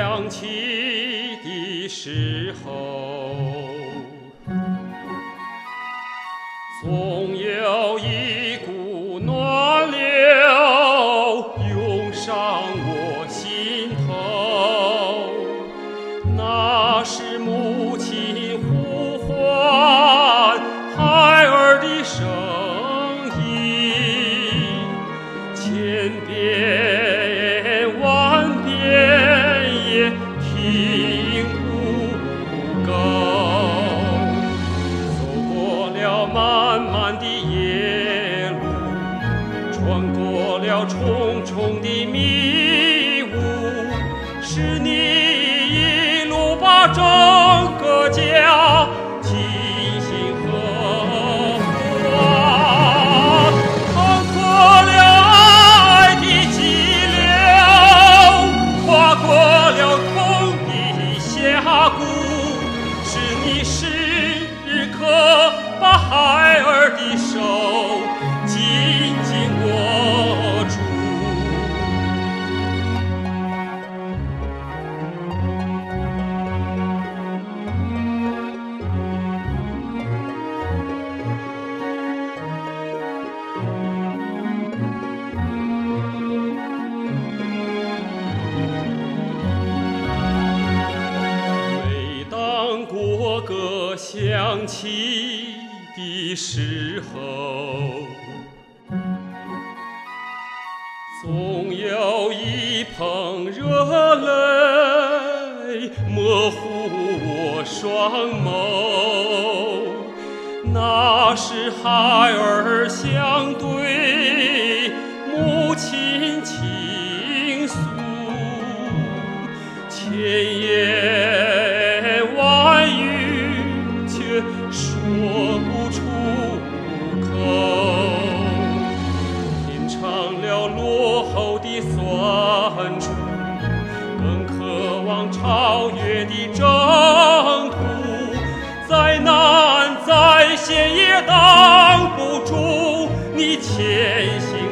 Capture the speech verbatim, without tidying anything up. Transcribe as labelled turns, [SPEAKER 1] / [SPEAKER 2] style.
[SPEAKER 1] 响起的时候，总有一股暖流涌上我心头，那是母亲呼唤孩儿的声音，千遍万遍也听不够。走过了漫漫的夜路，穿过了重重的迷雾，是你一路把整个家精心呵护啊，趟过了爱的激流，跨过了痛的峡谷，是你时刻把孩儿的手紧紧握住。每当国歌响起的时候，总有一捧热泪模糊我双眸，那是孩儿相对母亲倾诉，千言万语却说不出口，品尝了落后的酸楚，更渴望超越的征途，再难再险也挡不住你前行